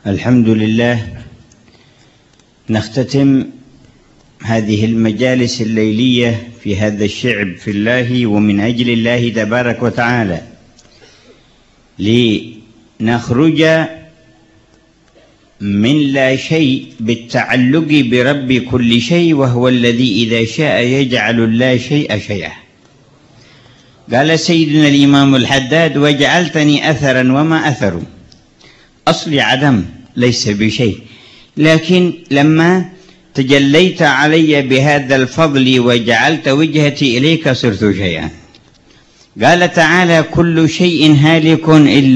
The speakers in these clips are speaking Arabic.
الحمد لله. نختتم هذه المجالس الليلية في هذا الشعب في الله ومن أجل الله تبارك وتعالى، لنخرج من لا شيء بالتعلق برب كل شيء، وهو الذي إذا شاء يجعل اللا شيء شيئا. قال سيدنا الإمام الحداد: وجعلتني أثرا وما أثر، أصلي عدم ليس بشيء، لكن لما تجليت علي بهذا الفضل وجعلت وجهتي إليك صرت شيئا. قال تعالى: كل شيء هالك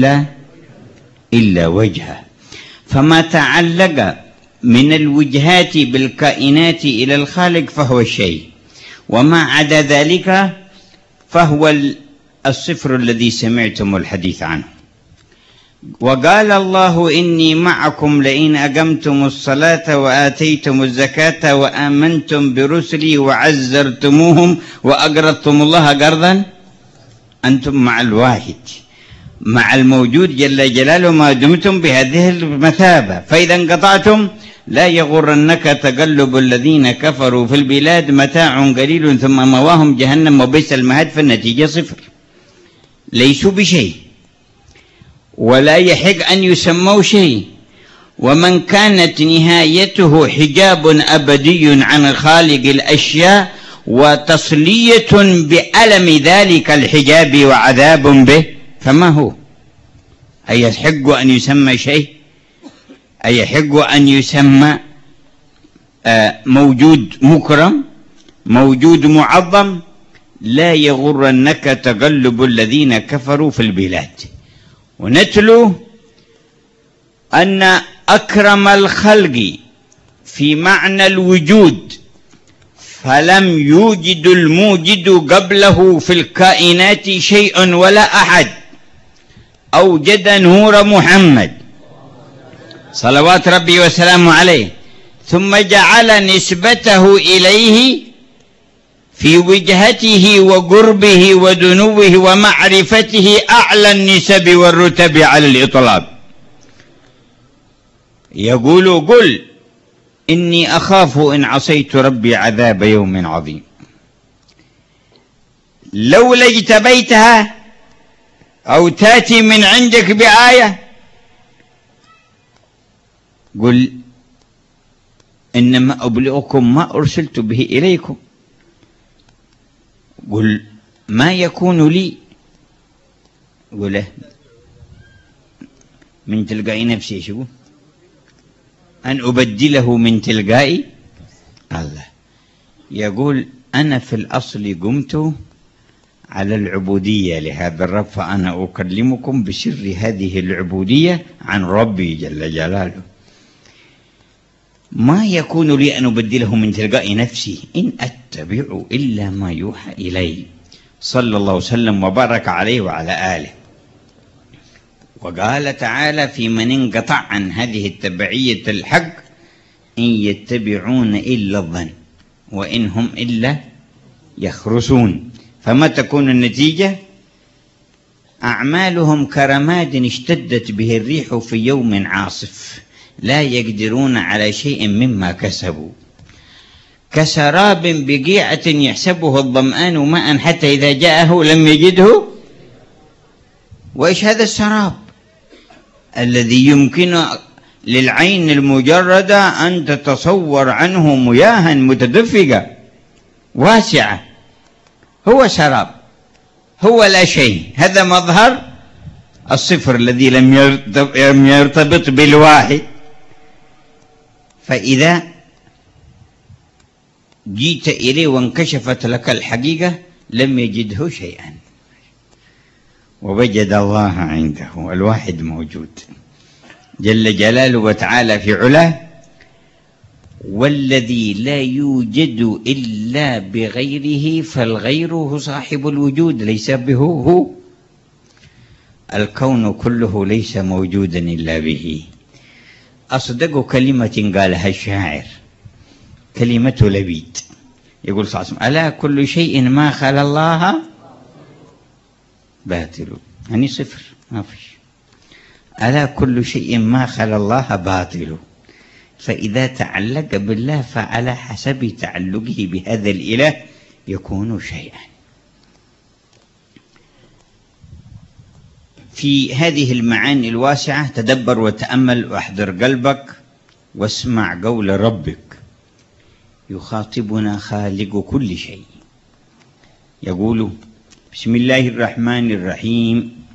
إلا وجهه، فما تعلق من الوجهات بالكائنات إلى الخالق فهو الشيء، وما عدا ذلك فهو الصفر الذي سمعتم الحديث عنه. وقال الله: إني معكم لئن أقمتم الصلاة وآتيتم الزكاة وآمنتم برسلي وعزرتموهم وأقرضتم الله قرضا. أنتم مع الواحد، مع الموجود جل جلاله ما دمتم بهذه المثابة، فإذا انقطعتم لا يغرنك تقلب الذين كفروا في البلاد، متاع قليل ثم مواهم جهنم وبئس المهاد، فالنتيجة صفر، ليسوا بشيء ولا يحق أن يسموا شيء. ومن كانت نهايته حجاب أبدي عن خالق الأشياء وتصلية بألم ذلك الحجاب وعذاب به، فما هو؟ أيحق أن يسمى شيء؟ أيحق أن يسمى موجود مكرم، موجود معظم؟ لا يغرنك تقلب الذين كفروا في البلاد. ونتلو أن أكرم الخلق في معنى الوجود، فلم يوجد الموجد قبله في الكائنات شيء ولا أحد، أوجد نور محمد صلوات ربي وسلامه عليه، ثم جعل نسبته إليه في وجهته وقربه ودنوه ومعرفته أعلى النسب والرتب على الإطلاق. يقول: قل إني أخاف إن عصيت ربي عذاب يوم عظيم. لولا اجتبيتها أو تأتي من عندك بآية، قل إنما أبلغكم ما أرسلت به إليكم. قل ما يكون لي، قل من تلقاء نفسي، شو أن أبدله من تلقاء الله. يقول: أنا في الأصل قمت على العبودية لهذا الرب، فأنا أكلمكم بسر هذه العبودية عن ربي جل جلاله. ما يكون لي أن أبدله من تلقاء نفسي، إن أتبع إلا ما يوحى إلي، صلى الله وسلم وبارك عليه وعلى آله. وقال تعالى: في من انقطع عن هذه التبعية الحق إن يتبعون إلا الظن وإن هم إلا يخرسون. فما تكون النتيجة؟ أعمالهم كرماد اشتدت به الريح في يوم عاصف، لا يقدرون على شيء مما كسبوا، كسراب بقيعة يحسبه الظمآن ماء حتى إذا جاءه لم يجده. وإيش هذا السراب الذي يمكن للعين المجردة أن تتصور عنه مياها متدفقة واسعة؟ هو سراب، هو لا شيء. هذا مظهر الصفر الذي لم يرتبط بالواحد. فإذا جيت إليه وانكشفت لك الحقيقة لم يجده شيئا، ووجد الله عنده. الواحد موجود جل جلاله وتعالى في علاه، والذي لا يوجد إلا بغيره فالغير هو صاحب الوجود، ليس به هو. الكون كله ليس موجودا إلا به. أصدق كلمة قالها الشاعر كلمة لبيد، يقول صلى الله عليه وسلم: ألا كل شيء ما خلا الله باطل، يعني صفر، ما فيش. ألا كل شيء ما خلا الله باطل، فإذا تعلق بالله فعلى حسب تعلقه بهذا الإله يكون شيئا. في هذه المعاني الواسعة تدبر وتأمل واحضر قلبك واسمع قول ربك يخاطبنا خالق كل شيء، يقول: بسم الله الرحمن الرحيم.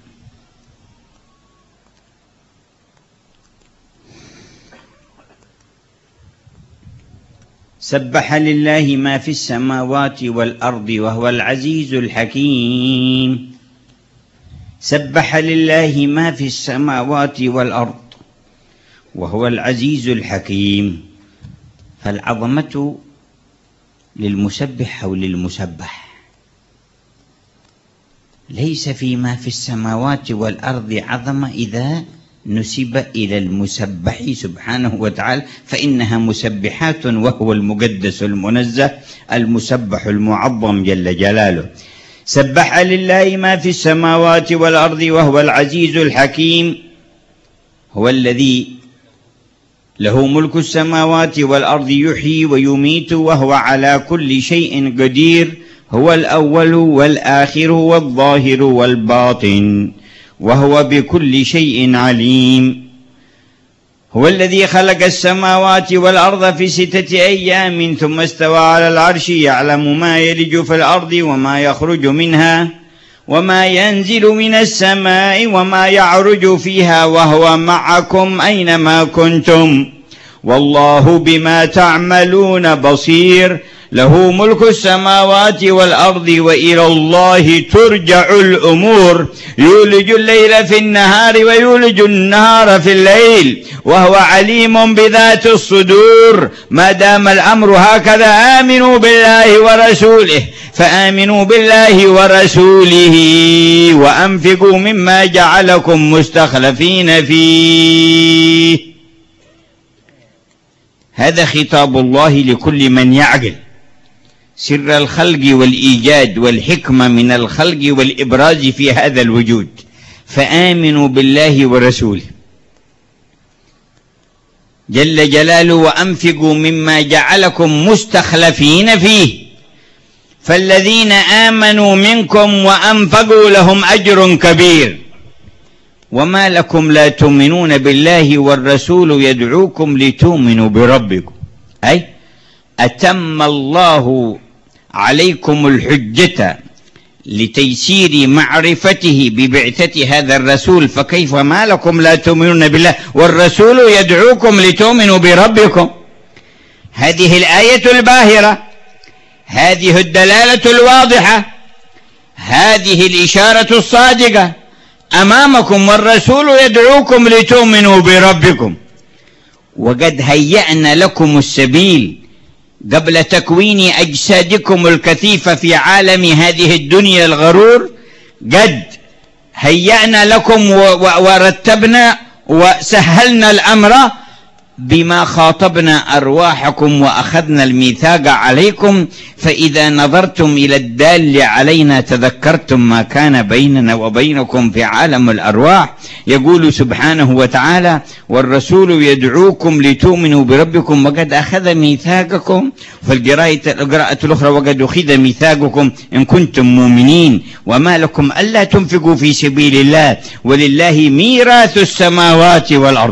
سبح لله ما في السماوات والأرض وهو العزيز الحكيم. سبح لله ما في السماوات والأرض وهو العزيز الحكيم. فالعظمة للمسبح أو للمسبح، ليس فيما في السماوات والأرض عظمة إذا نسب إلى المسبح سبحانه وتعالى، فإنها مسبحات وهو المقدس المنزه المسبح المعظم جل جلاله. سبح لله ما في السماوات والأرض وهو العزيز الحكيم، هو الذي له ملك السماوات والأرض يحيي ويميت وهو على كل شيء قدير. هو الأول والآخر والظاهر والباطن وهو بكل شيء عليم. هو الذي خلق السماوات والأرض في 6 أيام ثم استوى على العرش، يعلم ما يلج في الأرض وما يخرج منها وما ينزل من السماء وما يعرج فيها وهو معكم أينما كنتم والله بما تعملون بصير. له ملك السماوات والأرض وإلى الله ترجع الأمور. يولج الليل في النهار ويولج النهار في الليل وهو عليم بذات الصدور. ما دام الأمر هكذا آمنوا بالله ورسوله، فآمنوا بالله ورسوله وأنفقوا مما جعلكم مستخلفين فيه. هذا خطاب الله لكل من يعقل سر الخلق والإيجاد والحكمة من الخلق والإبراز في هذا الوجود. فآمنوا بالله ورسوله جل جلاله وأنفقوا مما جعلكم مستخلفين فيه. فالذين آمنوا منكم وأنفقوا لهم أجر كبير. وما لكم لا تؤمنون بالله والرسول يدعوكم لتؤمنوا بربكم، أي أتم الله عليكم الحجة لتيسير معرفته ببعثة هذا الرسول، فكيف ما لكم لا تؤمنون بالله والرسول يدعوكم لتؤمنوا بربكم. هذه الآية الباهرة، هذه الدلالة الواضحة، هذه الإشارة الصادقة أمامكم، والرسول يدعوكم لتؤمنوا بربكم. وقد هيأنا لكم السبيل قبل تكوين أجسادكم الكثيفة في عالم هذه الدنيا الغرور. قد هيأنا لكم ورتبنا وسهلنا الأمر بما خاطبنا أرواحكم وأخذنا الميثاق عليكم. فإذا نظرتم إلى الدال علينا تذكرتم ما كان بيننا وبينكم في عالم الأرواح. يقول سبحانه وتعالى: والرسول يدعوكم لتؤمنوا بربكم وقد أخذ ميثاقكم. في القراءة الأخرى: وقد أخذ ميثاقكم إن كنتم مؤمنين. وما لكم ألا تنفقوا في سبيل الله ولله ميراث السماوات والأرض.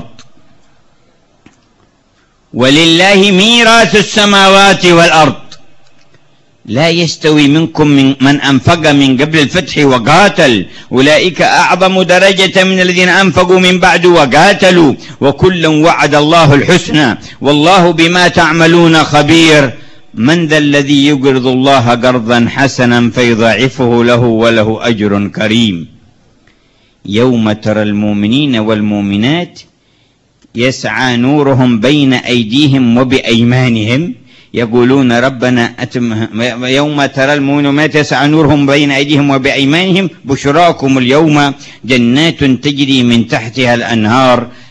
ولله ميراث السماوات والأرض. لا يستوي منكم من أنفق من قبل الفتح وقاتل، أولئك أعظم درجة من الذين أنفقوا من بعد وقاتلوا، وكلا وعد الله الحسنى والله بما تعملون خبير. من ذا الذي يقرض الله قرضا حسنا فيضاعفه له وله أجر كريم. يوم ترى المؤمنين والمؤمنات يسعى نورهم بين أيديهم وبأيمانهم يقولون ربنا يوم ترى المؤمنين يسعى نورهم بين أيديهم وبأيمانهم بشراكم اليوم جنات تجري من تحتها الأنهار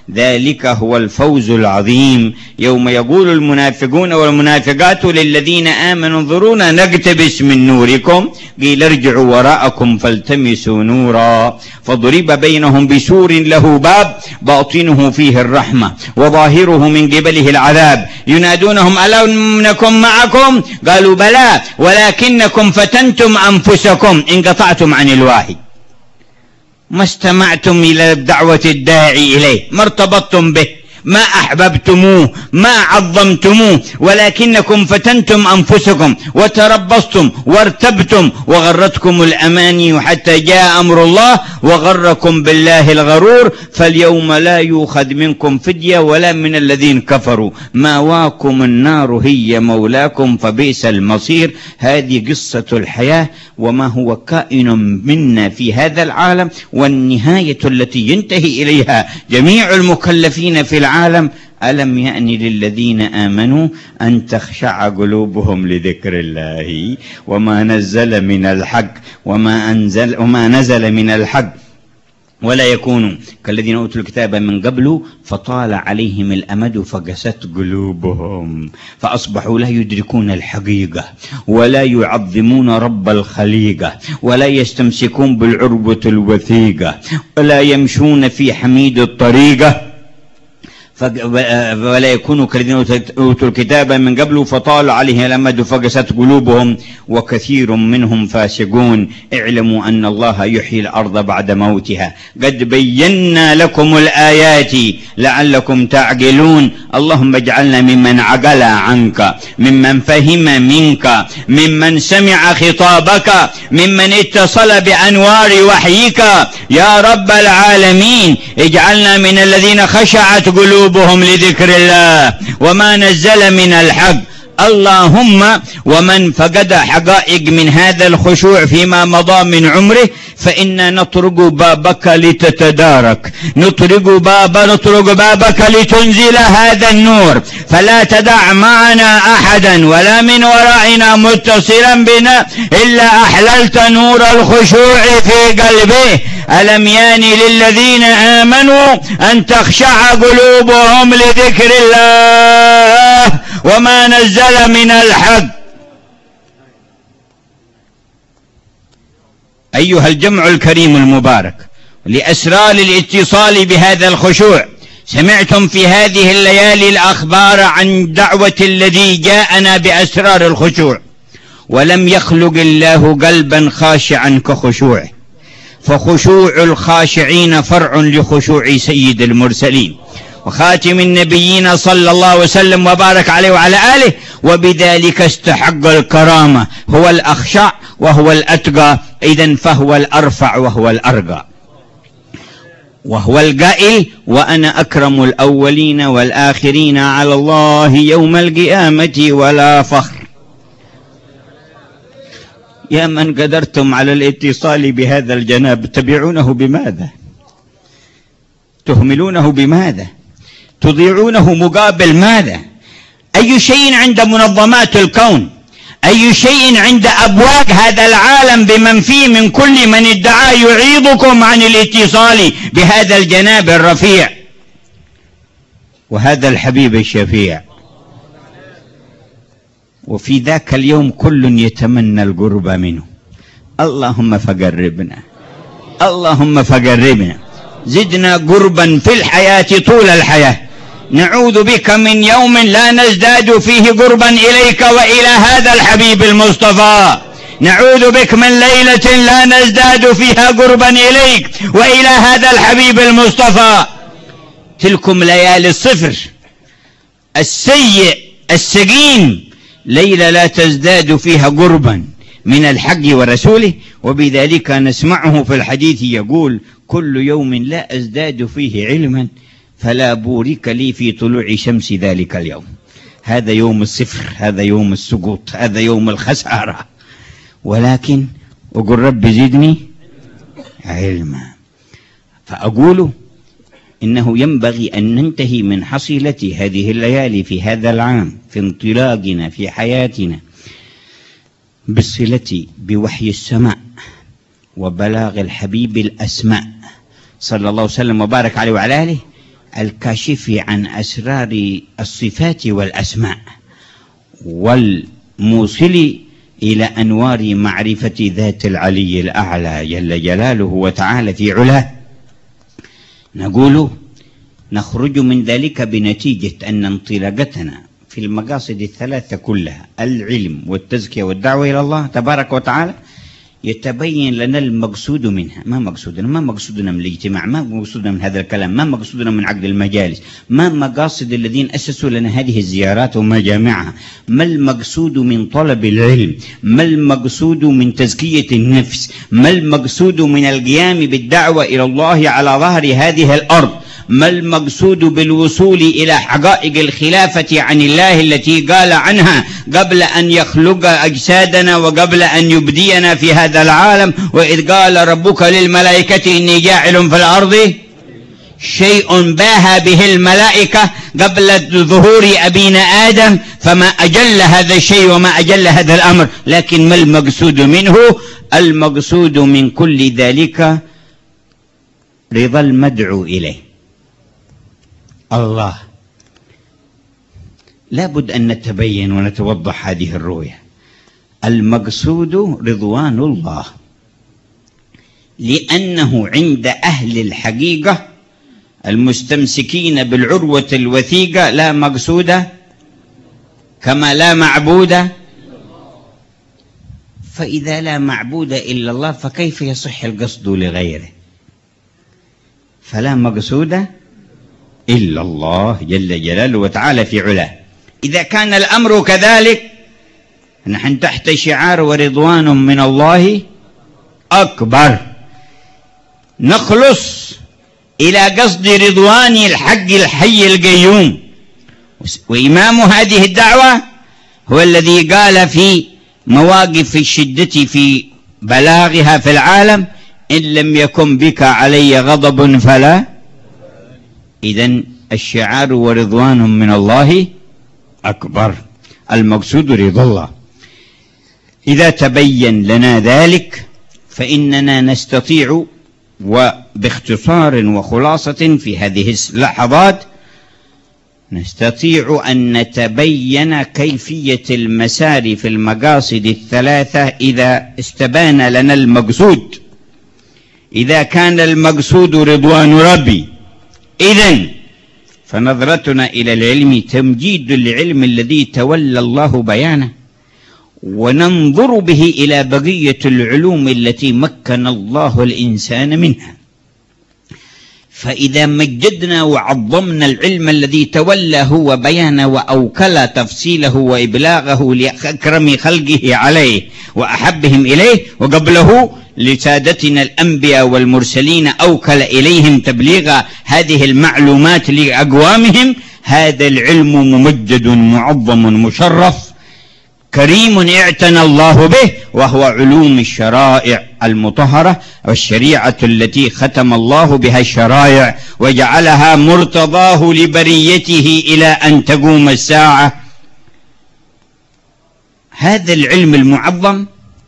ذلك هو الفوز العظيم. يوم يقول المنافقون والمنافقات للذين آمنوا انظرونا نقتبس من نوركم قيل ارجعوا وراءكم فالتمسوا نورا فضرب بينهم بسور له باب باطنه فيه الرحمة وظاهره من قبله العذاب ينادونهم ألم نكن معكم قالوا بلى ولكنكم فتنتم أنفسكم انقطعتم عن الواحد ما استمعتم إلى دعوة الداعي إليه ما ارتبطتم به ما أحببتموه ما عظمتموه ولكنكم فتنتم أنفسكم وتربصتم وارتبتم وغرتكم الأماني حتى جاء أمر الله وغركم بالله الغرور فاليوم لا يؤخذ منكم فدية ولا من الذين كفروا ماواكم النار هي مولاكم فبئس المصير. هذه قصة الحياة وما هو كائن منا في هذا العالم والنهاية التي ينتهي إليها جميع المكلفين في العالم. ألم يأن للذين آمنوا أن تخشع قلوبهم لذكر الله وما نزل من الحق وما نزل من الحق ولا يكونوا كالذين أوتوا الكتاب من قبل فطال عليهم الأمد فقست قلوبهم فأصبحوا لا يدركون الحقيقة ولا يعظمون رب الخليقة ولا يستمسكون بالعروة الوثيقة ولا يمشون في حميد الطريقة ولا يكونوا كالذين أوتوا الكتاب من قبل فطال عليه الأمد فقست قلوبهم وكثير منهم فاسقون. اعلموا أن الله يحيي الأرض بعد موتها قد بينا لكم الآيات لعلكم تعقلون. اللهم اجعلنا ممن عقل عنك ممن فهم منك ممن سمع خطابك ممن اتصل بأنوار وحيك يا رب العالمين. اجعلنا من الذين خشعت قلوبهم لذكر الله وما نزل من الحق. اللهم ومن فقد حقائق من هذا الخشوع فيما مضى من عمره فإنا نطرق بابك لتتدارك نطرق بابك لتنزل هذا النور فلا تدع معنا أحدا ولا من ورائنا متصلا بنا إلا أحللت نور الخشوع في قلبه. ألم يان للذين آمنوا أن تخشع قلوبهم لذكر الله وما نزل من الحق. أيها الجمع الكريم المبارك لأسرار الاتصال بهذا الخشوع سمعتم في هذه الليالي الأخبار عن دعوة الذي جاءنا بأسرار الخشوع ولم يخلق الله قلبا خاشعا كخشوعه فخشوع الخاشعين فرع لخشوع سيد المرسلين وخاتم النبيين صلى الله وسلم وبارك عليه وعلى آله وبذلك استحق الكرامة. هو الأخشع وهو الأتقى إذن فهو الأرفع وهو الأرقى وهو القائل وأنا أكرم الأولين والآخرين على الله يوم القيامة ولا فخر. يا من قدرتم على الاتصال بهذا الجناب تبيعونه بماذا؟ تهملونه بماذا؟ تضيعونه مقابل ماذا؟ أي شيء عند منظمات الكون أي شيء عند أبواق هذا العالم بمن فيه من كل من ادعى يعيضكم عن الاتصال بهذا الجناب الرفيع وهذا الحبيب الشفيع. وفي ذاك اليوم كل يتمنى القرب منه. اللهم فقربنا اللهم فقربنا زدنا قربا في الحياة طول الحياة. نعوذ بك من يوم لا نزداد فيه قربا إليك وإلى هذا الحبيب المصطفى. نعوذ بك من ليلة لا نزداد فيها قربا إليك وإلى هذا الحبيب المصطفى. تلكم ليالي الصفر السيء السقيم ليلة لا تزداد فيها قربا من الحق ورسوله. وبذلك نسمعه في الحديث يقول كل يوم لا أزداد فيه علما فلا بورك لي في طلوع شمس ذلك اليوم. هذا يوم الصفر هذا يوم السقوط هذا يوم الخسارة. ولكن أقول رب زدني علما. فأقول إنه ينبغي أن ننتهي من حصيلة هذه الليالي في هذا العام في انطلاقنا في حياتنا بالصلة بوحي السماء وبلاغ الحبيب الأسماء صلى الله وسلم وبارك عليه وعلى آله الكاشف عن أسرار الصفات والأسماء، والموصل إلى أنوار معرفة ذات العلي الأعلى جل جلاله وتعالى في علاه. نقول نخرج من ذلك بنتيجة أن انطلاقتنا في المقاصد الثلاثة كلها، العلم والتزكية والدعوة إلى الله تبارك وتعالى، يتبين لنا المقصود منها. ما مقصودنا من الاجتماع، ما مقصودنا من هذا الكلام، ما مقصودنا من عقد المجالس، ما مقاصد الذين أسسوا لنا هذه الزيارات ومجامعها، ما المقصود من طلب العلم، ما المقصود من تزكية النفس، ما المقصود من القيام بالدعوة إلى الله على ظهر هذه الأرض، ما المقصود بالوصول إلى حقائق الخلافة عن الله التي قال عنها قبل أن يخلق أجسادنا وقبل أن يبدينا في هذا العالم، وإذ قال ربك للملائكة إني جاعل في الأرض شيء باهى به الملائكة قبل ظهور أبينا آدم، فما أجل هذا الشيء وما أجل هذا الأمر. لكن ما المقصود منه؟ المقصود من كل ذلك رضا المدعو إليه الله. لابد أن نتبين ونتوضح هذه الرؤية. المقصود رضوان الله، لأنه عند أهل الحقيقة المستمسكين بالعروة الوثيقة لا مقصود كما لا معبود. فإذا لا معبود إلا الله فكيف يصح القصد لغيره؟ فلا مقصود إلا الله جل جلاله وتعالى في علاه. إذا كان الأمر كذلك نحن تحت شعار ورضوان من الله أكبر، نخلص إلى قصد رضوان الحق الحي القيوم. وإمام هذه الدعوة هو الذي قال في مواقف الشدة في بلاغها في العالم: إن لم يكن بك علي غضب فلا. إذن الشعار ورضوان من الله أكبر، المقصود رضا الله. إذا تبين لنا ذلك فإننا نستطيع، وباختصار وخلاصة في هذه اللحظات نستطيع أن نتبين كيفية المسار في المقاصد الثلاثة إذا استبان لنا المقصود. إذا كان المقصود رضوان ربي، إذن فنظرتنا إلى العلم تمجيد العلم الذي تولى الله بيانه، وننظر به إلى بقية العلوم التي مكن الله الإنسان منها. فإذا مجدنا وعظمنا العلم الذي تولى هو بيانه وأوكل تفصيله وإبلاغه لأكرم خلقه عليه وأحبهم إليه، وقبله لسادتنا الأنبياء والمرسلين أوكل إليهم تبليغ هذه المعلومات لأقوامهم، هذا العلم ممجد معظم مشرف كريم اعتنى الله به، وهو علوم الشرائع المطهرة والشريعة التي ختم الله بها الشرائع وجعلها مرتضاه لبريته إلى أن تقوم الساعة. هذا العلم المعظم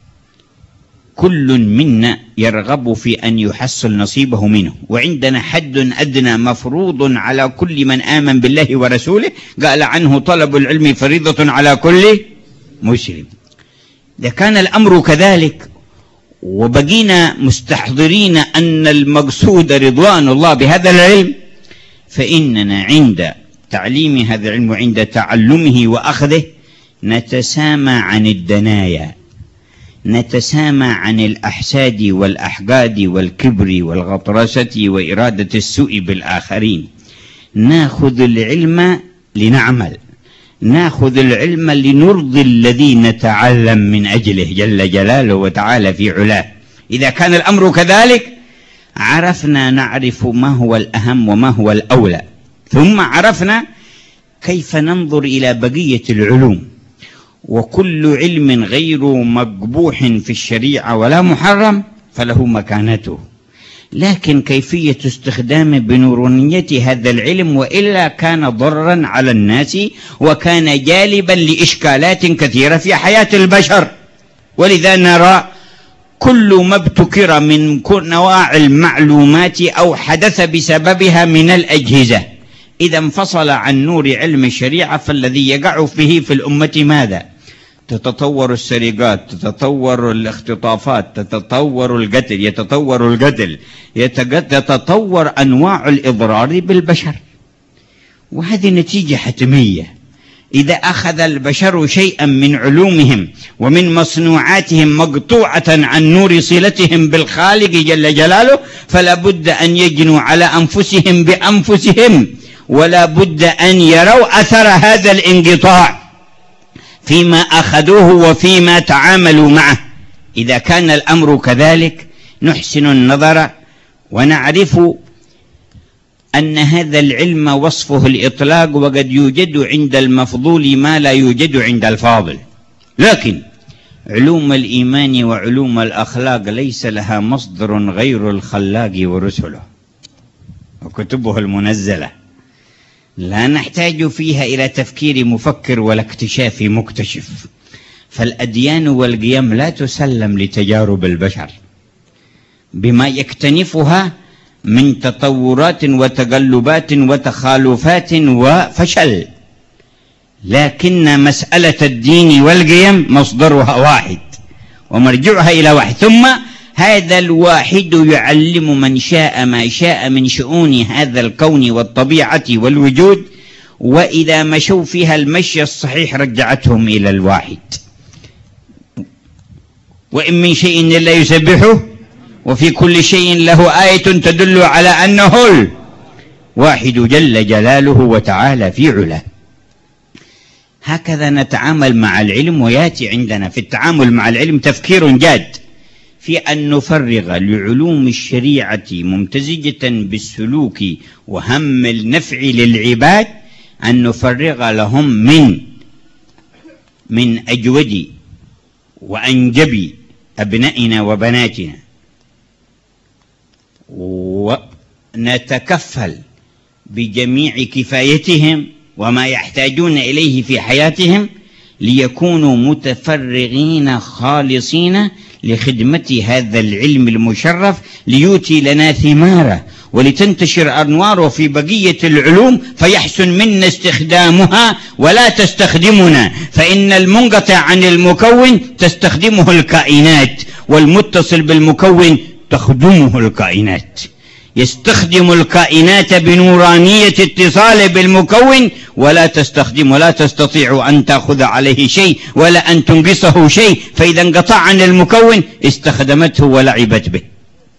كل منا يرغب في أن يحصل نصيبه منه، وعندنا حد أدنى مفروض على كل من آمن بالله ورسوله، قال عنه طلب العلم فريضة على كل مسلم. إذا كان الأمر كذلك وبقينا مستحضرين أن المقصود رضوان الله بهذا العلم، فإننا عند تعليم هذا العلم وعند تعلمه وأخذه نتسامى عن الدنايا، نتسامى عن الأحساد والأحقاد والكبر والغطرسة وإرادة السوء بالآخرين. ناخذ العلم لنعمل، ناخذ العلم لنرضي الذي نتعلم من أجله جل جلاله وتعالى في علاه. إذا كان الأمر كذلك عرفنا نعرف ما هو الأهم وما هو الأولى، ثم عرفنا كيف ننظر إلى بقية العلوم. وكل علم غير مقبوح في الشريعة ولا محرم فله مكانته، لكن كيفية استخدام بنورانية هذا العلم، وإلا كان ضرا على الناس وكان جالبا لإشكالات كثيرة في حياة البشر. ولذا نرى كل ما ابتكر من نواع المعلومات أو حدث بسببها من الأجهزة إذا انفصل عن نور علم الشريعة فالذي يقع فيه في الأمة ماذا؟ تتطور السرقات، تتطور الاختطافات، تتطور القتل، يتطور أنواع الإضرار بالبشر، وهذه نتيجة حتمية. إذا أخذ البشر شيئا من علومهم ومن مصنوعاتهم مقطوعة عن نور صلتهم بالخالق جل جلاله فلا بد أن يجنوا على أنفسهم بأنفسهم، ولا بد أن يروا أثر هذا الانقطاع فيما أخذوه وفيما تعاملوا معه. إذا كان الأمر كذلك نحسن النظر ونعرف أن هذا العلم وصفه الإطلاق، وقد يوجد عند المفضول ما لا يوجد عند الفاضل، لكن علوم الإيمان وعلوم الأخلاق ليس لها مصدر غير الخلاق ورسله وكتبه المنزلة، لا نحتاج فيها إلى تفكير مفكر ولا اكتشاف مكتشف. فالأديان والقيم لا تسلم لتجارب البشر بما يكتنفها من تطورات وتقلبات وتخالفات وفشل، لكن مسألة الدين والقيم مصدرها واحد ومرجعها إلى واحد، ثم هذا الواحد يعلم من شاء ما شاء من شؤون هذا الكون والطبيعة والوجود، وإذا مشوا فيها المشي الصحيح رجعتهم إلى الواحد. وإن من شيء إلا يسبحه وفي كل شيء له آية تدل على أنه الواحد جل جلاله وتعالى في علاه. هكذا نتعامل مع العلم، ويأتي عندنا في التعامل مع العلم تفكير جاد في أن نفرغ لعلوم الشريعة ممتزجة بالسلوك وهم النفع للعباد، أن نفرغ لهم من أجود وأنجب أبنائنا وبناتنا، ونتكفل بجميع كفايتهم وما يحتاجون إليه في حياتهم ليكونوا متفرغين خالصين لخدمة هذا العلم المشرف، ليؤتي لنا ثماره ولتنتشر أنواره في بقية العلوم فيحسن منا استخدامها ولا تستخدمنا، فإن المنقطع عن المكون تستخدمه الكائنات، والمتصل بالمكون تخدمه الكائنات. يستخدم الكائنات بنورانية اتصال بالمكون ولا تستطيع أن تأخذ عليه شيء ولا أن تنقصه شيء، فإذا انقطع عن المكون استخدمته ولعبت به.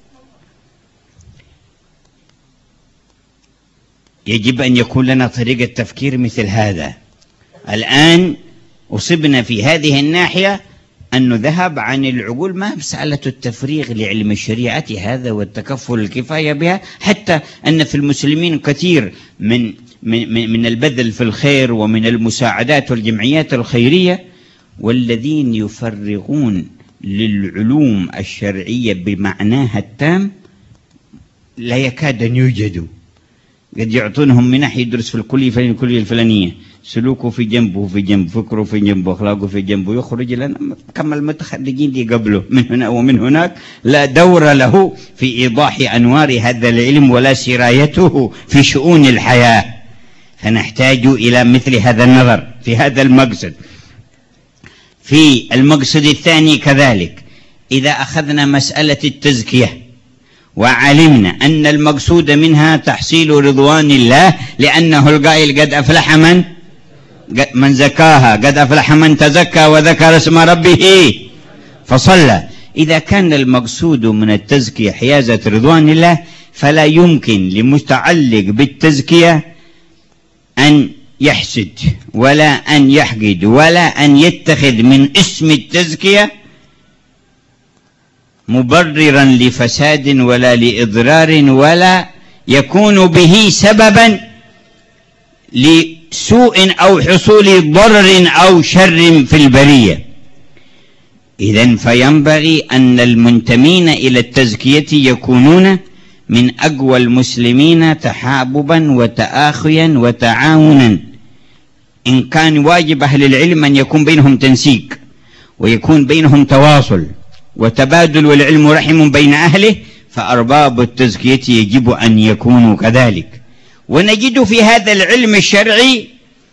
يجب أن يكون لنا طريقة تفكير مثل هذا. الآن أصبنا في هذه الناحية أن نذهب عن العقول، ما مسألة التفريغ لعلم الشريعة هذا والتكفل الكفاية بها، حتى أن في المسلمين كثير من البذل في الخير ومن المساعدات والجمعيات الخيرية، والذين يفرغون للعلوم الشرعية بمعناها التام لا يكاد أن يوجدوا. قد يعطونهم منح يدرس في الكلية الفلانية، سلوكه في جنبه في جنب، فكره في جنبه، أخلاقه في جنبه، يخرج لنا كما المتخرجين دي قبله من هنا ومن هناك، لا دور له في إيضاح أنوار هذا العلم ولا سرايته في شؤون الحياة. فنحتاج إلى مثل هذا النظر في هذا المقصد. في المقصد الثاني كذلك، إذا أخذنا مسألة التزكية وعلمنا أن المقصود منها تحصيل رضوان الله، لأنه القائل قد أفلح من زكاها، قد أفلح من تزكى وذكر اسم ربه فصلى. إذا كان المقصود من التزكية حيازة رضوان الله، فلا يمكن لمتعلق بالتزكية أن يحسد ولا أن يحقد ولا أن يتخذ من اسم التزكية مبررا لفساد ولا لإضرار، ولا يكون به سببا لسوء أو حصول ضرر أو شر في البرية. إذن فينبغي أن المنتمين إلى التزكية يكونون من أقوى المسلمين تحاببا وتآخيا وتعاونا. إن كان واجب أهل العلم أن يكون بينهم تنسيق ويكون بينهم تواصل وتبادل، والعلم رحم بين أهله، فأرباب التزكية يجب أن يكونوا كذلك. ونجد في هذا العلم الشرعي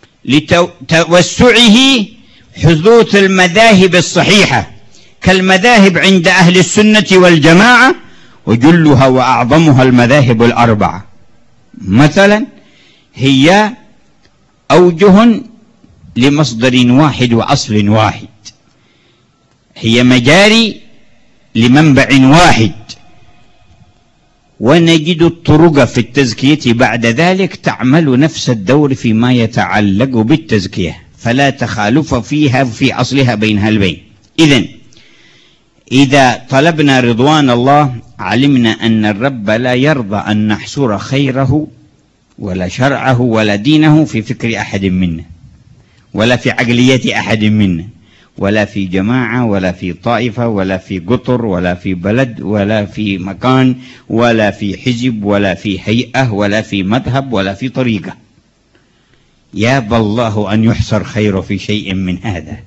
لتوسعه حدوث المذاهب الصحيحة كالمذاهب عند أهل السنة والجماعة، وجلها وأعظمها المذاهب الأربعة. مثلا هي أوجه لمصدر واحد وأصل واحد، هي مجاري لمنبع واحد، ونجد الطرق في التزكية بعد ذلك تعمل نفس الدور فيما يتعلق بالتزكية، فلا تخالف فيها في أصلها بينها البين. إذا طلبنا رضوان الله علمنا أن الرب لا يرضى أن نحصر خيره ولا شرعه ولا دينه في فكر أحد منا، ولا في عقلية أحد منا، ولا في جماعة، ولا في طائفة، ولا في قطر، ولا في بلد، ولا في مكان، ولا في حزب، ولا في هيئة، ولا في مذهب، ولا في طريقة. يابى الله أن يحصر خيره في شيء من هذا،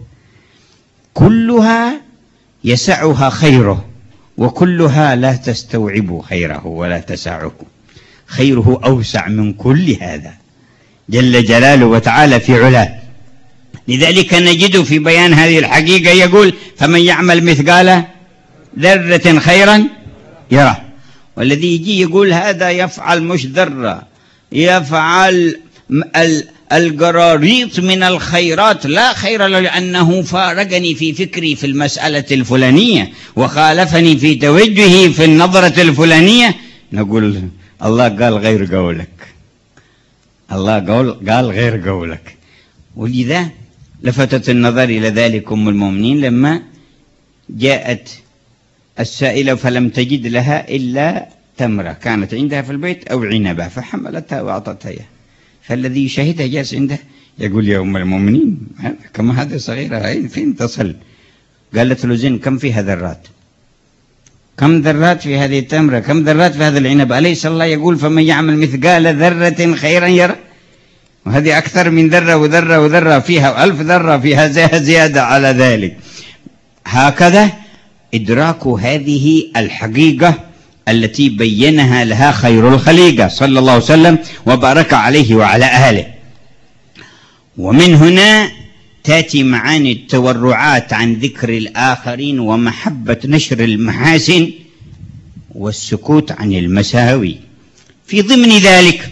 كلها يسعها خيره، وكلها لا تستوعب خيره ولا تسعه. خيره أوسع من كل هذا جل جلاله وتعالى في علاه. لذلك نجد في بيان هذه الحقيقة يقول: فمن يعمل مثقال ذرة خيرا يره. والذي يجي يقول هذا يفعل مش ذرة، يفعل القراريط من الخيرات، لا خير له لأنه فارقني في فكري في المسألة الفلانية وخالفني في توجهي في النظرة الفلانية، نقول الله قال غير قولك، الله قال غير قولك. ولذا لفتت النظر إلى ذلك أم المؤمنين لما جاءت السائلة فلم تجد لها إلا تمرة كانت عندها في البيت أو عنبة، فحملتها وأعطتها إياه. فالذي شهدها جالس عنده يقول: يا أم المؤمنين كما هذه صغيرة فين تصل؟ قالت له: زين كم فيها ذرات؟ كم ذرات في هذه التمرة؟ كم ذرات في هذا العنب؟ أليس الله يقول: فمن يعمل مثقال ذرة خيرا يره؟ وهذه أكثر من ذرة وذرة وذرة، فيها 1000 ذرة، فيها زيادة على ذلك. هكذا إدراك هذه الحقيقة التي بينها لها خير الخليقة صلى الله عليه وسلم وبارك عليه وعلى آله. ومن هنا تأتي معاني التورعات عن ذكر الآخرين ومحبة نشر المحاسن والسكوت عن المساوي. في ضمن ذلك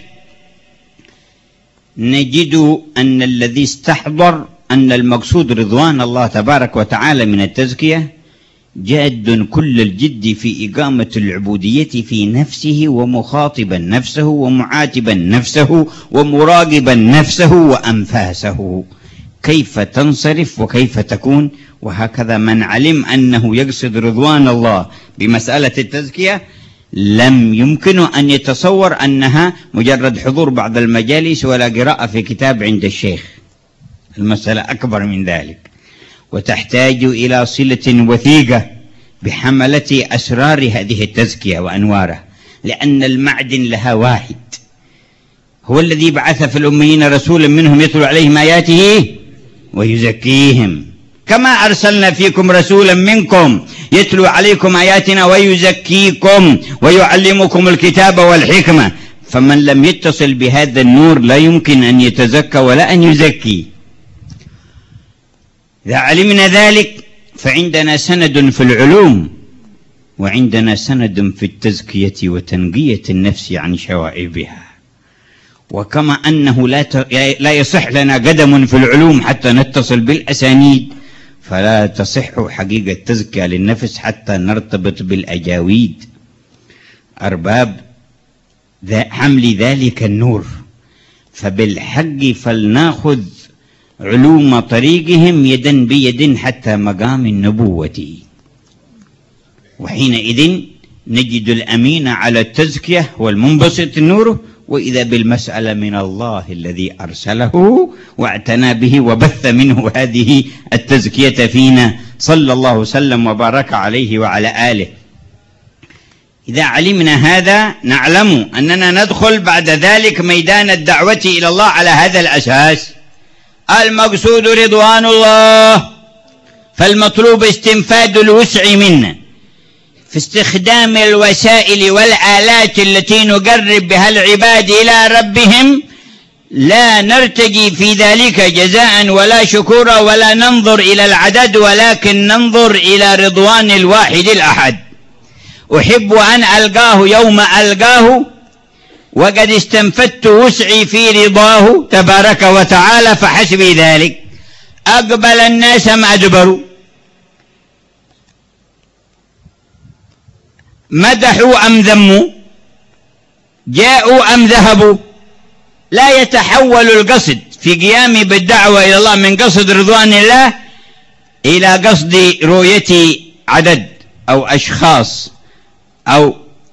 نجد أن الذي استحضر أن المقصود رضوان الله تبارك وتعالى من التزكية جاد كل الجد في إقامة العبودية في نفسه، ومخاطبا نفسه، ومعاتبا نفسه، ومراقبا نفسه وأنفاسه كيف تنصرف وكيف تكون. وهكذا من علم أنه يقصد رضوان الله بمسألة التزكية لم يمكن أن يتصور أنها مجرد حضور بعض المجالس ولا قراءة في كتاب عند الشيخ. المسألة أكبر من ذلك، وتحتاج إلى صلة وثيقة بحملة أسرار هذه التزكية وأنوارها، لأن المعدن لها واحد، هو الذي بعث في الأميين رسولا منهم يتلو عليهم آياته ويزكيهم، كما أرسلنا فيكم رسولا منكم يتلو عليكم آياتنا ويزكيكم ويعلمكم الكتاب والحكمة. فمن لم يتصل بهذا النور لا يمكن أن يتزكى ولا أن يزكي. إذا علمنا ذلك فعندنا سند في العلوم، وعندنا سند في التزكية وتنقية النفس عن شوائبها. وكما أنه لا يصح لنا قدم في العلوم حتى نتصل بالأسانيد، فلا تصح حقيقة تزكية للنفس حتى نرتبط بالأجاويد أرباب حمل ذلك النور. فبالحق فلناخذ علوم طريقهم يدا بيد حتى مقام النبوة، وحينئذ نجد الأمين على التزكية والمنبسط نوره، وإذا بالمسألة من الله الذي أرسله واعتنى به وبث منه هذه التزكية فينا صلى الله وسلم وبارك عليه وعلى آله. إذا علمنا هذا نعلم أننا ندخل بعد ذلك ميدان الدعوة إلى الله على هذا الأساس. المقصود رضوان الله، فالمطلوب استنفاد الوسع منا في استخدام الوسائل والآلات التي نقرب بها العباد إلى ربهم، لا نرتجي في ذلك جزاء ولا شكورا ولا ننظر إلى العدد، ولكن ننظر إلى رضوان الواحد الأحد. أحب أن ألقاه يوم ألقاه وقد استنفدت وسعي في رضاه تبارك وتعالى، فحسبي ذلك. أقبل الناس أم أدبروا؟ مدحوا أم ذموا؟ جاءوا أم ذهبوا؟ لا يتحول القصد في قيامي بالدعوة إلى الله من قصد رضوان الله إلى قصد رؤية عدد أو أشخاص أو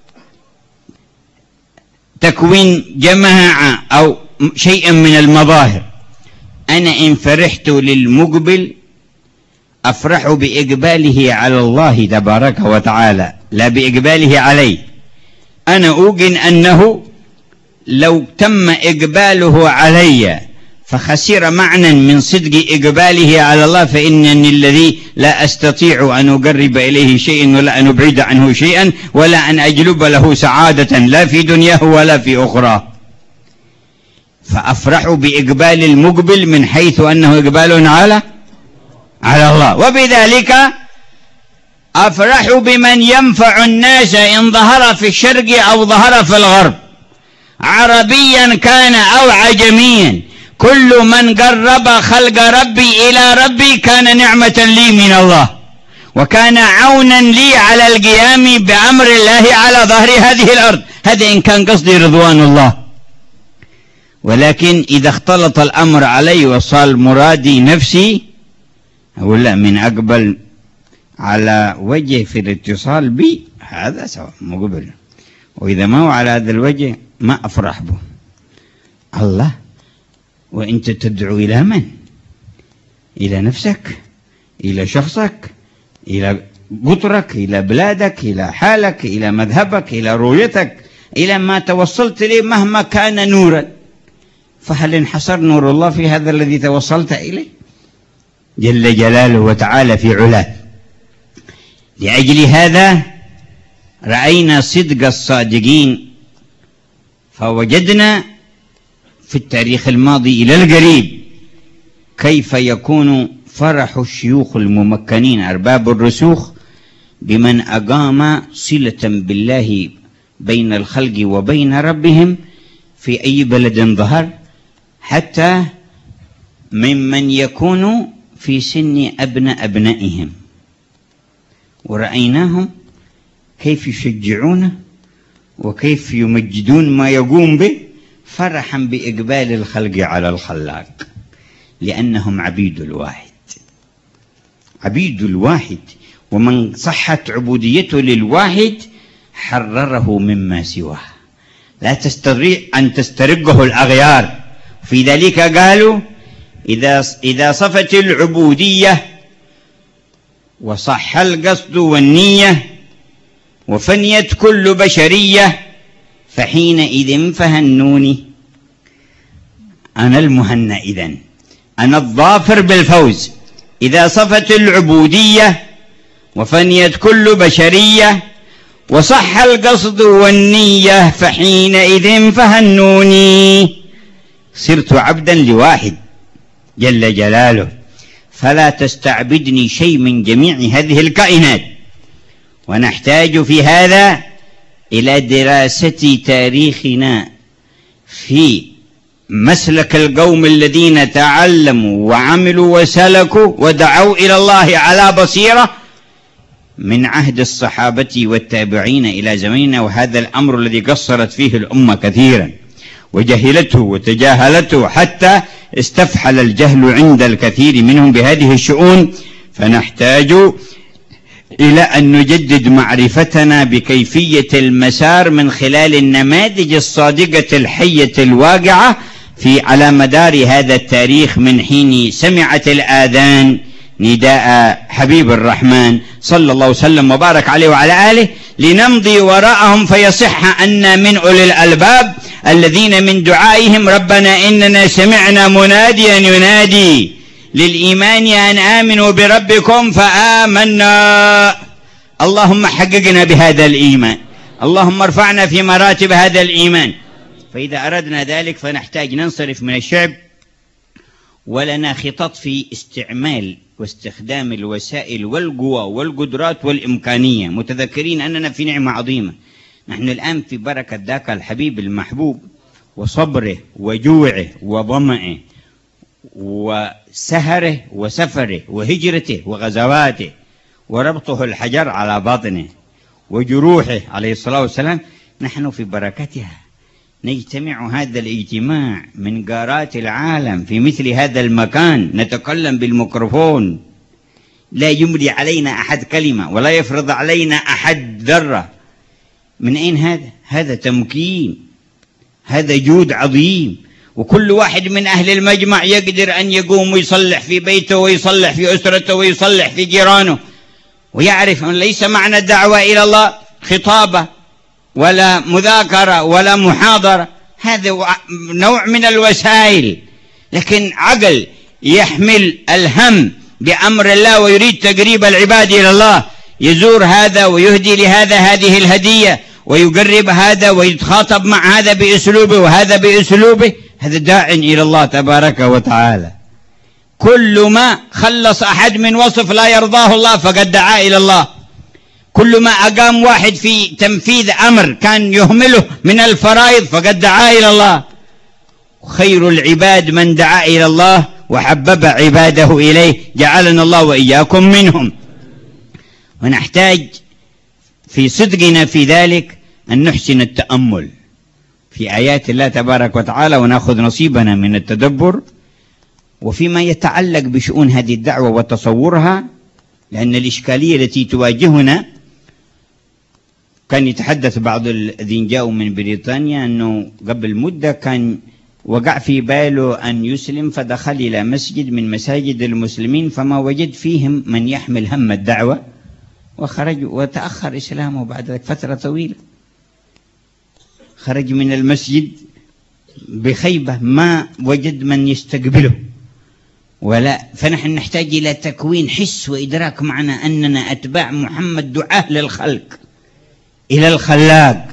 تكوين جماعة أو شيء من المظاهر. أنا إن فرحت للمقبل أفرح بإقباله على الله تبارك وتعالى لا بإقباله علي. أنا أوقن أنه لو تم إقباله علي فخسر معنى من صدق إقباله على الله، فإنني الذي لا أستطيع أن أقرب إليه شيئا ولا أن أبعد عنه شيئا ولا أن أجلب له سعادة لا في دنياه ولا في أخرى. فأفرح بإقبال المقبل من حيث أنه إقبال على الله، وبذلك أفرح بمن ينفع الناس إن ظهر في الشرق أو ظهر في الغرب، عربيا كان أو عجميا. كل من قرب خلق ربي إلى ربي كان نعمة لي من الله، وكان عونا لي على القيام بأمر الله على ظهر هذه الأرض. هذا إن كان قصدي رضوان الله. ولكن إذا اختلط الأمر علي وصال مرادي نفسي، أقول لا، من أقبل على وجه في الاتصال بي هذا سواء مقبل، وإذا ما هو على هذا الوجه ما أفرح به. الله، وأنت تدعو إلى من؟ إلى نفسك، إلى شخصك، إلى قطرك، إلى بلادك، إلى حالك، إلى مذهبك، إلى رؤيتك، إلى ما توصلت إليه مهما كان نورا. فهل انحصر نور الله في هذا الذي توصلت إليه جل جلاله وتعالى في علاه؟ لأجل هذا رأينا صدق الصادقين، فوجدنا في التاريخ الماضي إلى القريب كيف يكون فرح الشيوخ الممكنين أرباب الرسوخ بمن أقام صلة بالله بين الخلق وبين ربهم في أي بلد ظهر، حتى ممن يكون في سن أبنائهم، ورأيناهم كيف يشجعونه وكيف يمجدون ما يقوم به فرحا بإقبال الخلق على الخلاق، لأنهم عبيد الواحد. عبيد الواحد، ومن صحت عبوديته للواحد حرره مما سواه، لا تستطيع أن تسترقه الأغيار. في ذلك قالوا إذا صفت العبودية وصح القصد والنية وفنيت كل بشرية فحينئذ فهنوني. أنا المهنى إذن، أنا الظافر بالفوز. إذا صفت العبودية وفنيت كل بشرية وصح القصد والنية فحينئذ فهنوني. صرت عبدا لواحد جل جلاله، فلا تستعبدني شيء من جميع هذه الكائنات. ونحتاج في هذا إلى دراسة تاريخنا في مسلك القوم الذين تعلموا وعملوا وسلكوا ودعوا إلى الله على بصيرة من عهد الصحابة والتابعين إلى زماننا. وهذا الأمر الذي قصرت فيه الأمة كثيرا وجهلته وتجاهلته حتى استفحل الجهل عند الكثير منهم بهذه الشؤون. فنحتاج إلى أن نجدد معرفتنا بكيفية المسار من خلال النماذج الصادقة الحية الواقعة على مدار هذا التاريخ، من حين سمعت الآذان نداء حبيب الرحمن صلى الله وسلم وبارك عليه وعلى آله، لنمضي وراءهم فيصح أن من أولي الألباب الذين من دعائهم ربنا إننا سمعنا مناديا ينادي للإيمان أن آمنوا بربكم فآمنا. اللهم حققنا بهذا الإيمان، اللهم ارفعنا في مراتب هذا الإيمان. فإذا أردنا ذلك فنحتاج ننصرف من الشعب، ولنا خطط في استعمال واستخدام الوسائل والقوى والقدرات والإمكانية، متذكرين أننا في نعمة عظيمة. نحن الآن في بركة ذاك الحبيب المحبوب وصبره وجوعه وظمئه وسهره وسفره وهجرته وغزواته وربطه الحجر على باطنه وجروحه عليه الصلاة والسلام. نحن في بركتها نجتمع هذا الاجتماع من قارات العالم في مثل هذا المكان، نتكلم بالميكروفون، لا يملي علينا أحد كلمة ولا يفرض علينا أحد ذرة. من أين هذا؟ هذا تمكين، هذا جود عظيم. وكل واحد من أهل المجمع يقدر أن يقوم ويصلح في بيته ويصلح في أسرته ويصلح في جيرانه، ويعرف أن ليس معنى الدعوة إلى الله خطابة ولا مذاكرة ولا محاضرة، هذا نوع من الوسائل. لكن عقل يحمل الهم بأمر الله ويريد تقريب العباد إلى الله، يزور هذا ويهدي لهذا هذه الهدية ويقرب هذا ويتخاطب مع هذا بأسلوبه وهذا بأسلوبه، هذا داع إلى الله تبارك وتعالى. كل ما خلص أحد من وصف لا يرضاه الله فقد دعا إلى الله. كل ما أقام واحد في تنفيذ أمر كان يهمله من الفرائض فقد دعا إلى الله. خير العباد من دعا إلى الله وحبب عباده إليه، جعلنا الله وإياكم منهم. ونحتاج في صدقنا في ذلك أن نحسن التأمل في آيات الله تبارك وتعالى ونأخذ نصيبنا من التدبر وفيما يتعلق بشؤون هذه الدعوة وتصورها، لأن الإشكالية التي تواجهنا، كان يتحدث بعض الذين جاءوا من بريطانيا أنه قبل مدة كان وقع في باله أن يسلم، فدخل إلى مسجد من مساجد المسلمين فما وجد فيهم من يحمل هم الدعوة، وخرج وتأخر إسلامه بعد ذلك فترة طويلة. خرج من المسجد بخيبة، ما وجد من يستقبله ولا. فنحن نحتاج إلى تكوين حس وإدراك معنا أننا أتباع محمد، دعاة للخلق إلى الخلاق.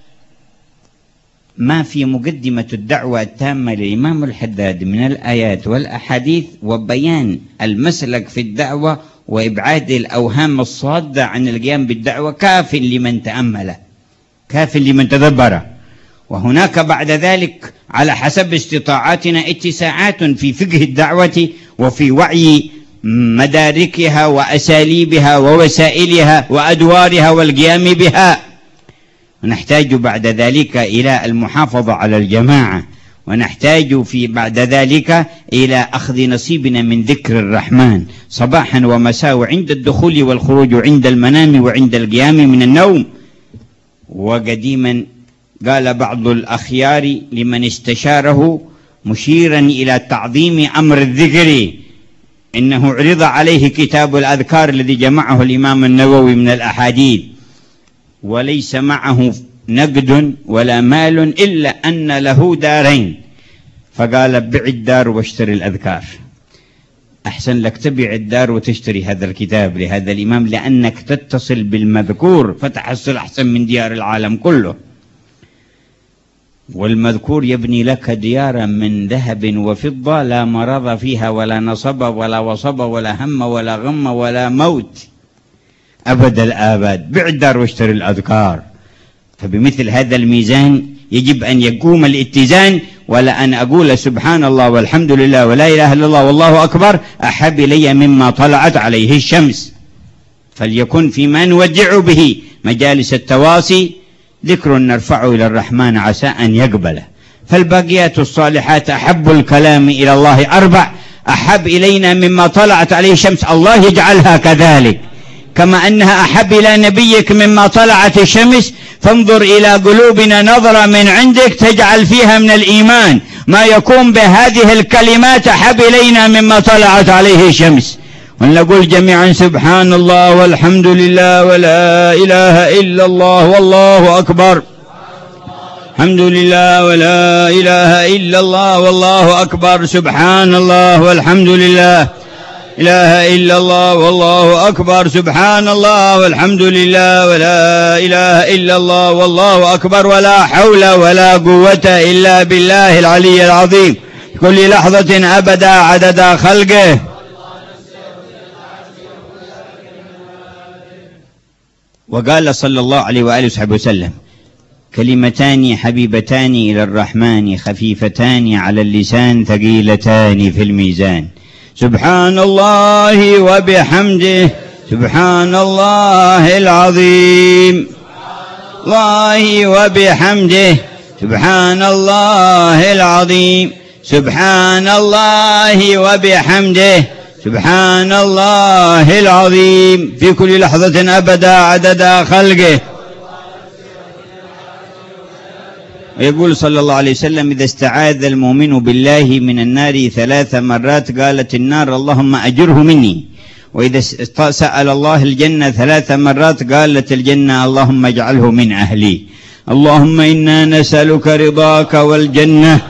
ما في مقدمة الدعوة التامة للإمام الحداد من الآيات والأحاديث وبيان المسلك في الدعوة وإبعاد الأوهام الصادة عن القيام بالدعوة كاف لمن تأمله، كاف لمن تدبره. وهناك بعد ذلك على حسب استطاعاتنا اتساعات في فقه الدعوة وفي وعي مداركها وأساليبها ووسائلها وأدوارها والقيام بها. ونحتاج بعد ذلك إلى المحافظة على الجماعة، ونحتاج في بعد ذلك إلى أخذ نصيبنا من ذكر الرحمن صباحا ومساء، وعند الدخول والخروج، وعند المنام وعند القيام من النوم. وقديما قال بعض الأخيار لمن استشاره مشيرا إلى تعظيم أمر الذكر: إنه عرض عليه كتاب الأذكار الذي جمعه الإمام النووي من الأحاديث، وليس معه نقد ولا مال إلا أن له دارين، فقال: بع الدار واشتري الأذكار. أحسن لك تبيع الدار وتشتري هذا الكتاب لهذا الإمام، لأنك تتصل بالمذكور فتحصل أحسن من ديار العالم كله. والمذكور يبني لك ديارا من ذهب وفضة لا مرض فيها ولا نصب ولا وصب ولا هم ولا غم ولا موت أبد الآباد. بع الدار واشتري الأذكار. فبمثل هذا الميزان يجب أن يقوم الاتزان، ولا أن أقول سبحان الله والحمد لله ولا إله إلا الله والله أكبر أحب إلي مما طلعت عليه الشمس. فليكن فيما نودع به مجالس التواصي ذكر نرفعه إلى الرحمن عسى أن يقبله. فالباقيات الصالحات أحب الكلام إلى الله أربع: أحب إلينا مما طلعت عليه الشمس، الله يجعلها كذلك، كما أنها أحب إلى نبيك مما طلعت الشمس. فانظر إلى قلوبنا نظرة من عندك تجعل فيها من الإيمان ما يكون بهذه الكلمات: أحب إلينا مما طلعت عليه الشمس. ونقول جميعا: سبحان الله والحمد لله ولا إله إلا الله والله أكبر. الحمد لله ولا إله إلا الله والله أكبر. سبحان الله والحمد لله إله إلا الله والله أكبر، سبحان الله والحمد لله ولا إله إلا الله والله أكبر، ولا حول ولا قوة إلا بالله العلي العظيم، كل لحظة أبدا عدد خلقه. وقال صلى الله عليه وآله وصحبه وسلم: كلمتان حبيبتان إلى الرحمن خفيفتان على اللسان ثقيلتان في الميزان، سبحان الله وبحمده سبحان الله العظيم، الله وبحمده سبحان الله العظيم، سبحان الله وبحمده سبحان الله العظيم، في كل لحظة أبدا عدد خلقه. ويقول صلى الله عليه وسلم: إذا استعاذ المؤمن بالله من النار 3 مرات قالت النار: اللهم أجره مني. وإذا سأل الله الجنة 3 مرات قالت الجنة: اللهم اجعله من أهلي. اللهم إنا نسألك رضاك والجنة.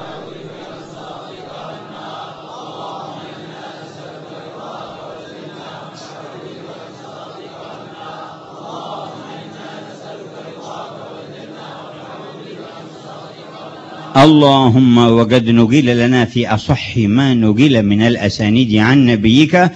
اللهم وقد نقل لنا في أصح ما نقل من الأسانيد عن نبيك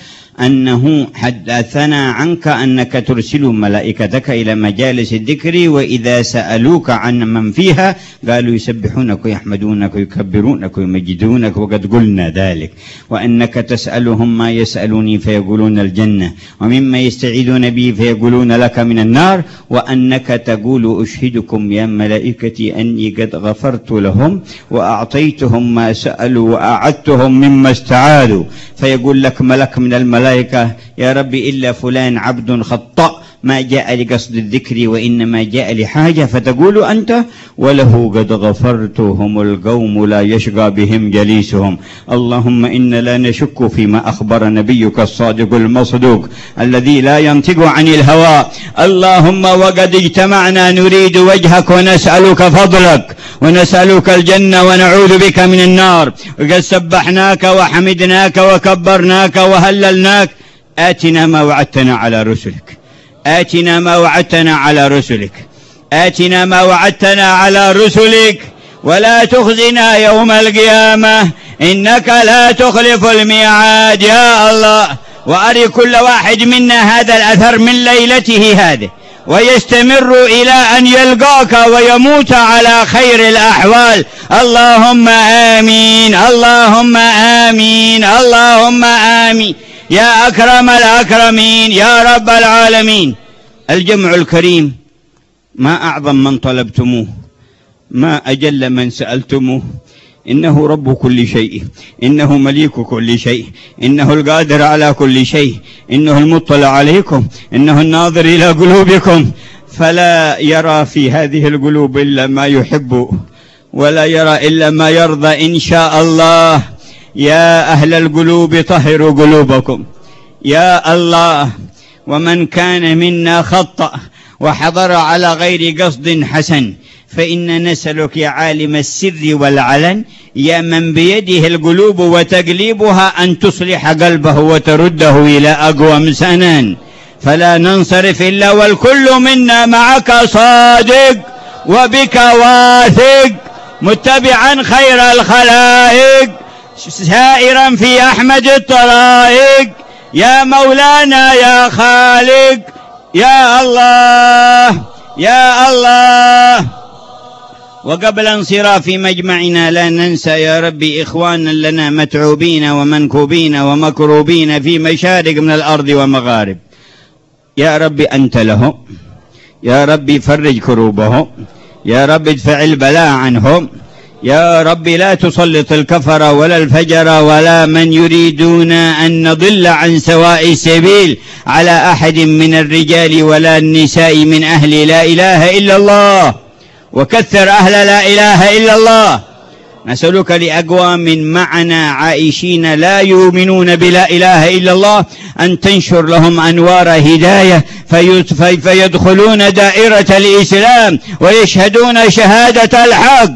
أنه حدثنا عنك أنك ترسل ملائكتك إلى مجالس الذكر، وإذا سألوك عن من فيها قالوا يسبحونك ويحمدونك ويكبرونك ويمجدونك، وقد قلنا ذلك. وأنك تسألهم ما يسألوني فيقولون الجنة، ومما يستعيذون به فيقولون لك من النار. وأنك تقول: أشهدكم يا ملائكتي أني قد غفرت لهم وأعطيتهم ما سألوا وأعدتهم مما استعاذوا. فيقول لك ملك من الملائكة: يا ربي إلا فلان عبد خطأ ما جاء لقصد الذكر وإنما جاء لحاجة. فتقول أنت: وله قد غفرتهم القوم لا يشقى بهم جليسهم. اللهم إنا لا نشك فيما أخبر نبيك الصادق المصدوق الذي لا ينطق عن الهوى. اللهم وقد اجتمعنا نريد وجهك ونسألك فضلك ونسألك الجنة ونعوذ بك من النار، وقد سبحناك وحمدناك وكبرناك وهللناك. آتنا ما وعدتنا على رسلك، آتنا ما وعدتنا على رسلك، آتنا ما وعدتنا على رسلك، ولا تخزنا يوم القيامة إنك لا تخلف الميعاد يا الله. وأري كل واحد منا هذا الأثر من ليلته هذه، ويستمر إلى أن يلقاك ويموت على خير الأحوال. اللهم آمين، اللهم آمين، اللهم آمين يا أكرم الأكرمين يا رب العالمين. الجمع الكريم ما أعظم من طلبتموه، ما أجل من سألتموه. إنه رب كل شيء، إنه مليك كل شيء، إنه القادر على كل شيء، إنه المطلع عليكم، إنه الناظر إلى قلوبكم، فلا يرى في هذه القلوب إلا ما يحب، ولا يرى إلا ما يرضى إن شاء الله. يا أهل القلوب طهروا قلوبكم يا الله. ومن كان منا خطأ وحضر على غير قصد حسن فإن نسألك يا عالم السر والعلن، يا من بيده القلوب وتقليبها، أن تصلح قلبه وترده إلى أقوم سنان، فلا ننصرف إلا والكل منا معك صادق وبك واثق، متبعا خير الخلائق، سائرا في أحمد الطرائق. يا مولانا يا خالق يا الله يا الله. وقبل انصراف مجمعنا لا ننسى يا ربي إخوانا لنا متعوبين ومنكوبين ومكروبين في مشارق من الأرض ومغارب. يا ربي أنت لهم، يا ربي فرج كروبهم، يا ربي ادفع البلاء عنهم، يا ربي لا تسلط الكفر ولا الفجر ولا من يريدون أن نضل عن سواء السبيل على أحد من الرجال ولا النساء من أهل لا إله إلا الله، وكثر أهل لا إله إلا الله. نسألك لأقوام معنا عائشين لا يؤمنون بلا إله إلا الله أن تنشر لهم أنوار هداية فيدخلون دائرة الإسلام ويشهدون شهادة الحق.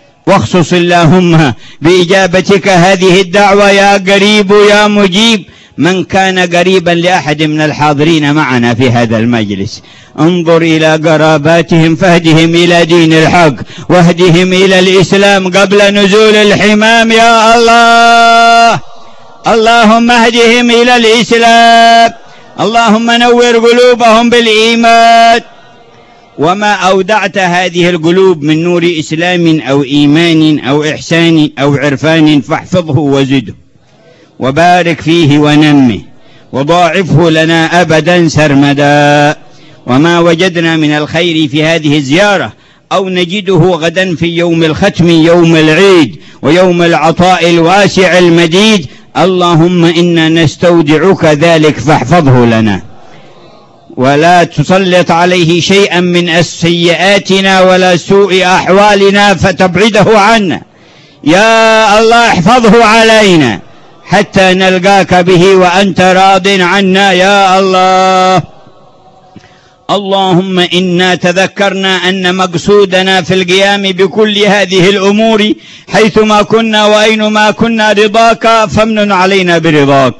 واخصص اللهم بإجابتك هذه الدعوة يا قريب يا مجيب من كان قريبا لأحد من الحاضرين معنا في هذا المجلس انظر إلى قراباتهم فاهدهم إلى دين الحق واهدهم إلى الإسلام قبل نزول الحمام يا الله. اللهم اهدهم إلى الإسلام، اللهم نور قلوبهم بالإيمان. وما أودعت هذه القلوب من نور إسلام أو إيمان أو إحسان أو عرفان فاحفظه وزده وبارك فيه ونمه وضاعفه لنا أبدا سرمدا. وما وجدنا من الخير في هذه الزيارة أو نجده غدا في يوم الختم يوم العيد ويوم العطاء الواسع المديد، اللهم إنا نستودعك ذلك فاحفظه لنا ولا تسلط عليه شيئا من سيئاتنا ولا سوء أحوالنا فتبعده عنا يا الله. احفظه علينا حتى نلقاك به وأنت راض عنا يا الله. اللهم إنا تذكرنا أن مقصودنا في القيام بكل هذه الأمور حيثما كنا وأينما كنا رضاك، فامنن علينا برضاك.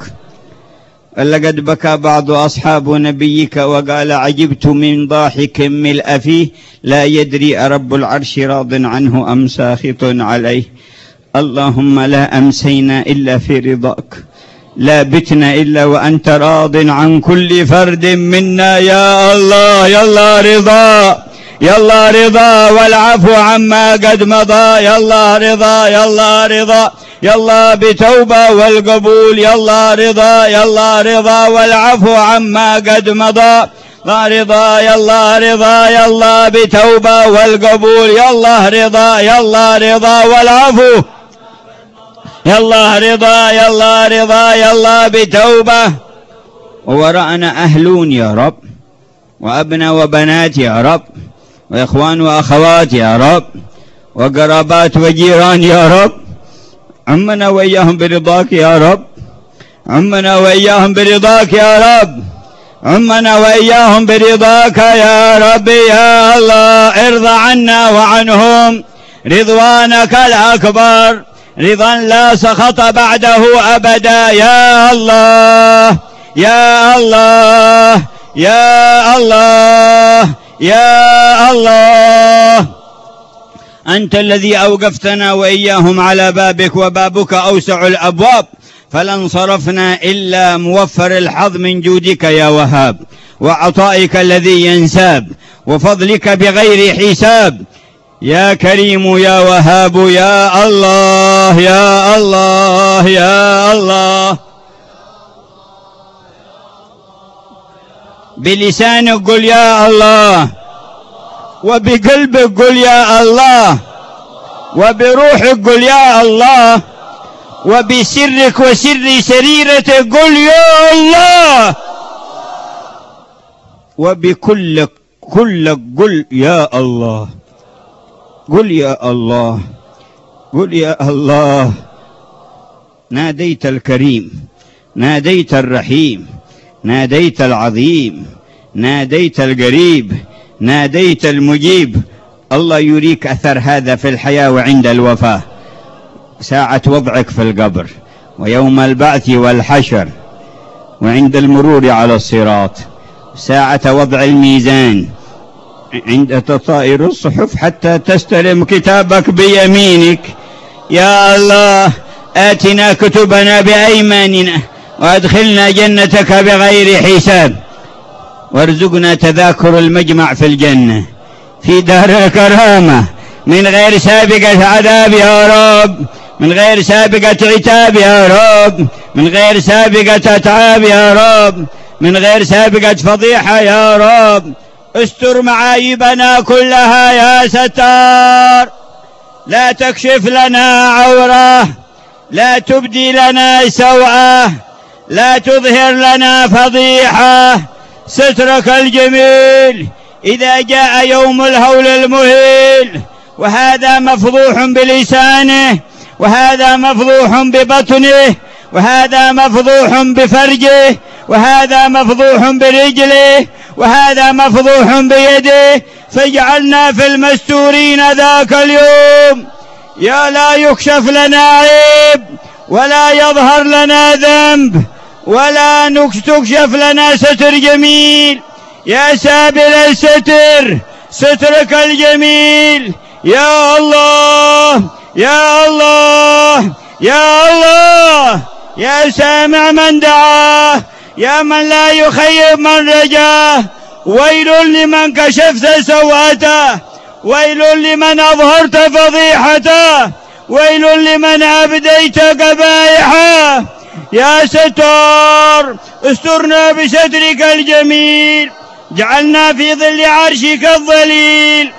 لقد بكى بعض أصحاب نبيك وقال عجبت من ضاحك ملء فيه لا يدري أرب العرش راض عنه أم ساخط عليه. اللهم لا أمسينا إلا في رضاك، لا بتنا إلا وأنت راض عن كل فرد منا يا الله. يا الله رضا، يا الله رضا والعفو عما قد مضى، يا الله رضا، يا الله رضا، يا الله بتوبة والقبول، يا الله رضا، يا الله رضا والعفو عما قد مضى، يا رضا، يا الله رضا، يا الله بتوبة والقبول، يا الله رضا، يا الله رضا والعفو، يا الله رضا، يا الله رضا، يا الله بتوبة. ووراءنا أهلون يا رب، وأبناء وبنات يا رب، وإخوان وأخوات يا رب، وقرابات وجيران يا رب. عمنا وإياهم برضاك يا رب، عمنا وإياهم برضاك يا رب، عمنا وإياهم برضاك يا رب يا الله. ارضى عنا وعنهم رضوانك الأكبر، رضا لا سخط بعده أبدا يا الله يا الله يا الله يا الله. أنت الذي أوقفتنا وإياهم على بابك، وبابك أوسع الأبواب، فلا انصرفنا إلا موفر الحظ من جودك يا وهاب، وعطائك الذي ينساب، وفضلك بغير حساب يا كريم يا وهاب يا الله يا الله يا الله. بلسانك قل يا الله، وبقلبك قل يا الله، وبروحك قل يا الله، وبسرك وسر سريرتك قل يا الله، وبكلك قل يا الله. قل يا الله، قل يا الله. ناديت الكريم، ناديت الرحيم، ناديت العظيم، ناديت القريب، ناديت المجيب. الله يريك أثر هذا في الحياة وعند الوفاة، ساعة وضعك في القبر، ويوم البعث والحشر، وعند المرور على الصراط، ساعة وضع الميزان، عند تطائر الصحف حتى تستلم كتابك بيمينك. يا الله آتنا كتبنا بأيماننا، وأدخلنا جنتك بغير حساب، وارزقنا تذاكر المجمع في الجنة في دار الكرامة من غير سابقة عذاب يا رب، من غير سابقة عتاب يا رب، من غير سابقة أتعاب يا رب، من غير سابقة فضيحة يا رب. استر معايبنا كلها يا ستار، لا تكشف لنا عورة، لا تبدي لنا سوءة، لا تظهر لنا فضيحة. سترك الجميل إذا جاء يوم الهول المهيل، وهذا مفضوح بلسانه، وهذا مفضوح ببطنه، وهذا مفضوح بفرجه، وهذا مفضوح برجله، وهذا مفضوح بيده. فاجعلنا في المستورين ذاك اليوم، يا لا يكشف لنا عيب ولا يظهر لنا ذنب ولا تكشف لنا ستر جميل يا سابل الستر، سترك الجميل يا الله يا الله يا الله، يا سامع من دعاه، يا من لا يخيب من رجاه. ويل لمن كشفت سوءته، ويل لمن أظهرت فضيحته، ويل لمن أبديت قبائحه. يا ستار استرنا بسترك الجميل، جعلنا في ظل عرشك الظليل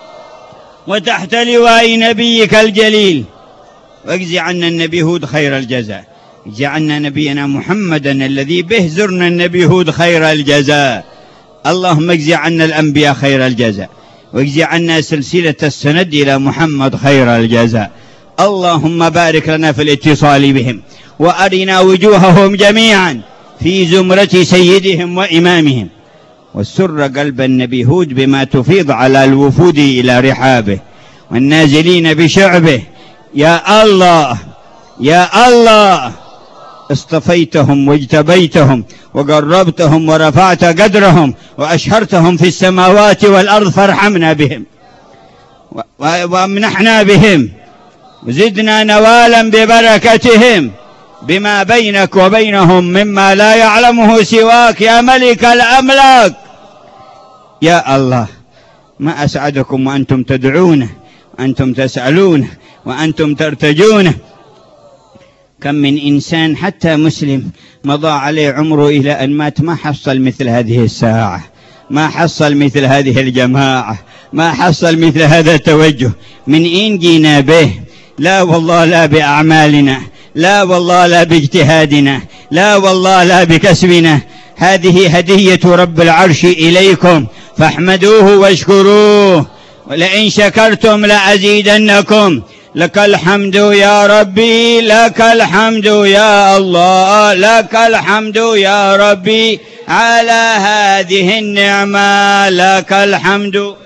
وتحت لواء نبيك الجليل. واجزي عنا النبي هود خير الجزاء، اجزي عنا نبينا محمدا الذي به زرنا النبي هود خير الجزاء. اللهم اجزي عنا الأنبياء خير الجزاء، واجزي عنا سلسلة السند إلى محمد خير الجزاء. اللهم بارك لنا في الاتصال بهم، وأرنا وجوههم جميعا في زمرة سيدهم وإمامهم، وسر قلب النبي هود بما تفيض على الوفود إلى رحابه والنازلين بشعبه. يا الله يا الله، اصطفيتهم واجتبيتهم وقربتهم ورفعت قدرهم وأشهرتهم في السماوات والأرض، فارحمنا بهم وامنحنا بهم، وزدنا نوالا ببركتهم بما بينك وبينهم مما لا يعلمه سواك يا ملك الأملاك. يا الله، ما أسعدكم وأنتم تدعونه، أنتم تسألونه، وأنتم ترتجونه. كم من إنسان حتى مسلم مضى عليه عمره إلى أن مات ما حصل مثل هذه الساعة، ما حصل مثل هذه الجماعة، ما حصل مثل هذا التوجه. من إن جينا به؟ لا والله لا بأعمالنا، لا والله لا باجتهادنا، لا والله لا بكسبنا. هذه هدية رب العرش إليكم فاحمدوه واشكروه، ولئن شكرتم لأزيدنكم. لك الحمد يا ربي، لك الحمد يا الله، لك الحمد يا ربي على هذه النعمة، لك الحمد.